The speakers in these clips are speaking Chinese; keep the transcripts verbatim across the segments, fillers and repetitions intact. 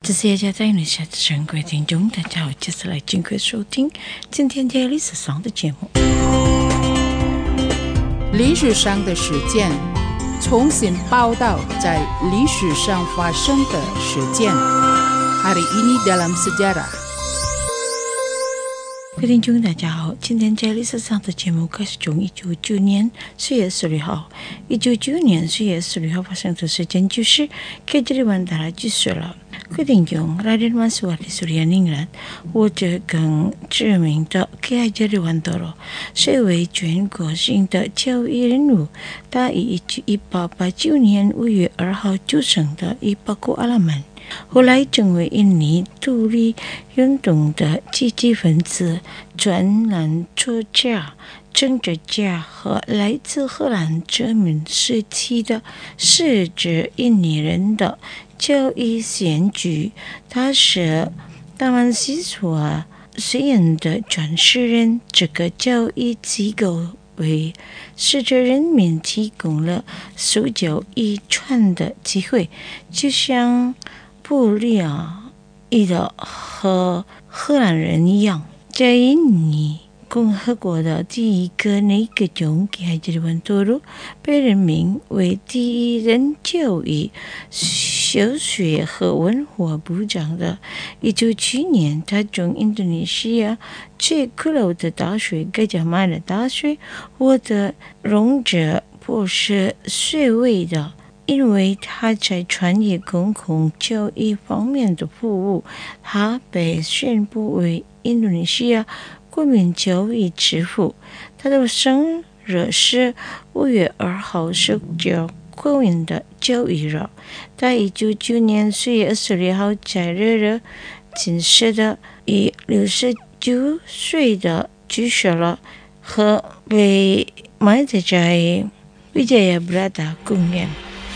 这是一家在你下的珍贵听众，大家好，接下来尽快收听今天在历史上的节目。 历史上的事件，重新报道在历史上发生的事件。Hari ini dalam sejarah。 各位听众大家好，今天在历史上的节目开始从一九九年四月十六号。一九九年四月十六号发生的事件就是ケジャリ湾大地震碎了。各位听众，Raden Maswati Suryaningrat或者更知名的ケジャリ湾道路，是为全国性的教育人物。他于一八八九年五月二号出生的伊巴库阿拉曼。后来成为印尼独立运动的积极分子、专栏作家、政治家和来自荷兰殖民时期的世指印尼人的教育先驱。他是达曼西所实验的创始人，这个教育机构为世界人民提供了受教遗传的机会，就像布利亚伊的和荷兰人一样。在印尼共和国的第一个内阁中，ケジャリ湾道路被任命为第一任教育、小学和文化部长的。一九七年，他从印度尼西亚最古老的大学——噶玛兰大学获得荣者博士学位的。因为他在专业公共教育方面的服务，他被宣布为印度尼西亚国民教育之父。他的生日是五月二号，是教国民的教育日。在一九九九年四月二十六号在日日进世的，以六十九岁的去世了，和被埋在在维加亚布拉达公园。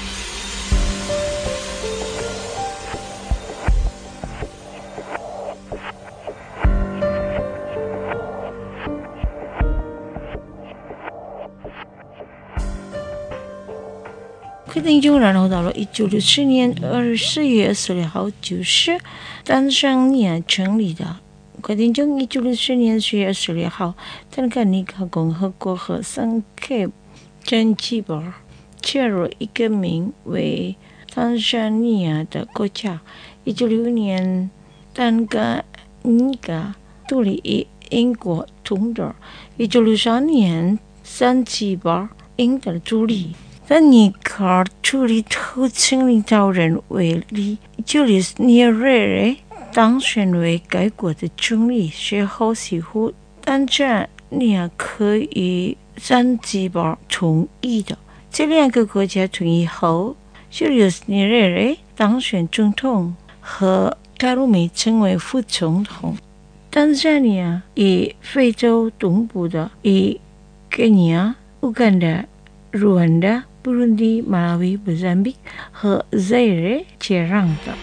各位听众，然后到了一九六四年二四月二十六号，就是坦桑尼亚成立的。各位听众，一九六四年四月二十六号，坦桑尼亚共和国和桑克真基堡加入一个名为坦桑尼亚的国家。一九六五年，坦桑尼亚独立于英国统治。一九六三年，桑基堡赢得独立。但尼卡处理后成领导人为例，就连尼瑞当选为该国的总理，随后几乎坦桑尼亚可以桑基堡同意的。这两个国家同意后，就连尼瑞当选总统，和卡鲁米成为副总统。坦桑尼亚以非洲东部的以肯尼亚、乌干达、卢旺达、布隆迪、马拉维、莫桑比和zaire接壤的。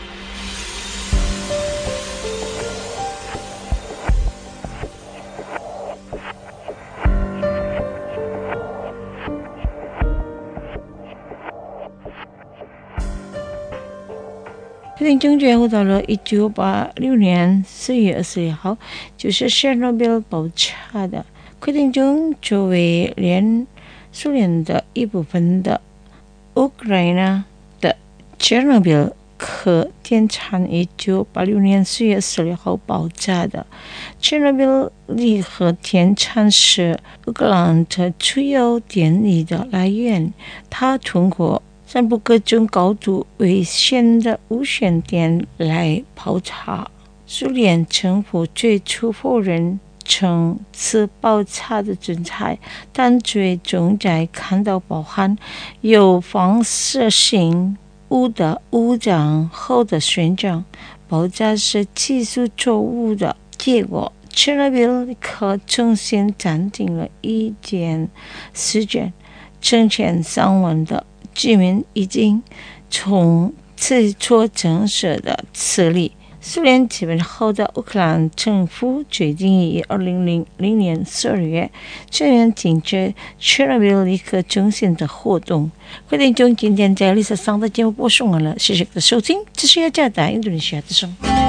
听众最后到了一九八六年四月二十一号，就是切尔诺贝尔爆炸的。听众中作为连苏联的一部分的乌克兰的切尔诺贝尔核电厂一九八六年四月十六号爆炸的。切尔诺贝尔力核电厂是乌克兰的主要电力的来源，它通过散布各种高度危险的无线电来炮炸。苏联政府最初否认称此爆炸的存在，但最终在看到包含有放射性物的物证后的宣称爆炸是技术错误的结果。切尔诺贝尔可重新暂停了一件事件，成千上万的居民已经从此所震慑的磁力苏联基本后的乌克兰政府决定于二零零零年十二月全面禁止切尔诺贝利核中心的活动。各位听众，今天在历史上的节目播送完了，谢谢各位的收听，这是雅加达印度尼西亚之声。